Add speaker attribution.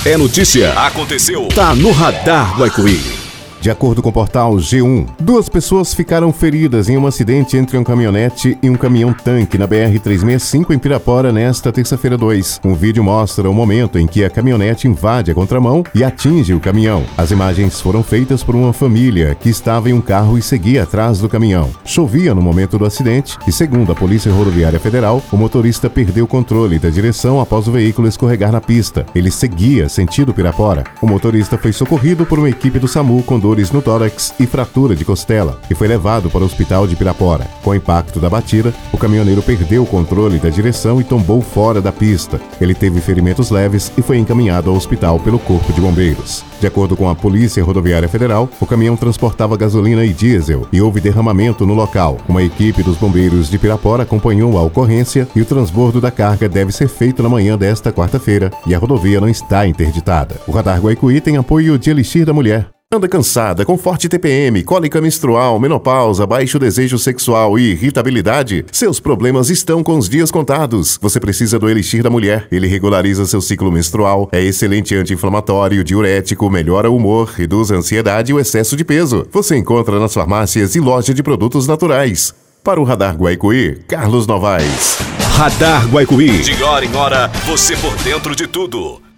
Speaker 1: É notícia. Aconteceu. Tá no Radar Guaicuí.
Speaker 2: De acordo com o portal G1, 2 pessoas ficaram feridas em um acidente entre um caminhonete e um caminhão-tanque na BR-365 em Pirapora nesta terça-feira 2. Um vídeo mostra o momento em que a caminhonete invade a contramão e atinge o caminhão. As imagens foram feitas por uma família que estava em um carro e seguia atrás do caminhão. Chovia no momento do acidente e, segundo a Polícia Rodoviária Federal, o motorista perdeu o controle da direção após o veículo escorregar na pista. Ele seguia sentido Pirapora. O motorista foi socorrido por uma equipe do SAMU com dores no tórax e fratura de costela e foi levado para o hospital de Pirapora. Com o impacto da batida, o caminhoneiro perdeu o controle da direção e tombou fora da pista. Ele teve ferimentos leves e foi encaminhado ao hospital pelo Corpo de Bombeiros. De acordo com a Polícia Rodoviária Federal, o caminhão transportava gasolina e diesel e houve derramamento no local. Uma equipe dos bombeiros de Pirapora acompanhou a ocorrência e o transbordo da carga deve ser feito na manhã desta quarta-feira e a rodovia não está interditada. O Radar Guaicuí tem apoio de Elixir da Mulher. Anda cansada, com forte TPM, cólica menstrual, menopausa, baixo desejo sexual e irritabilidade? Seus problemas estão com os dias contados. Você precisa do Elixir da Mulher. Ele regulariza seu ciclo menstrual, é excelente anti-inflamatório, diurético, melhora o humor, reduz a ansiedade e o excesso de peso. Você encontra nas farmácias e loja de produtos naturais. Para o Radar Guaicuí, Carlos Novaes.
Speaker 1: Radar Guaicuí. De hora em hora, você por dentro de tudo.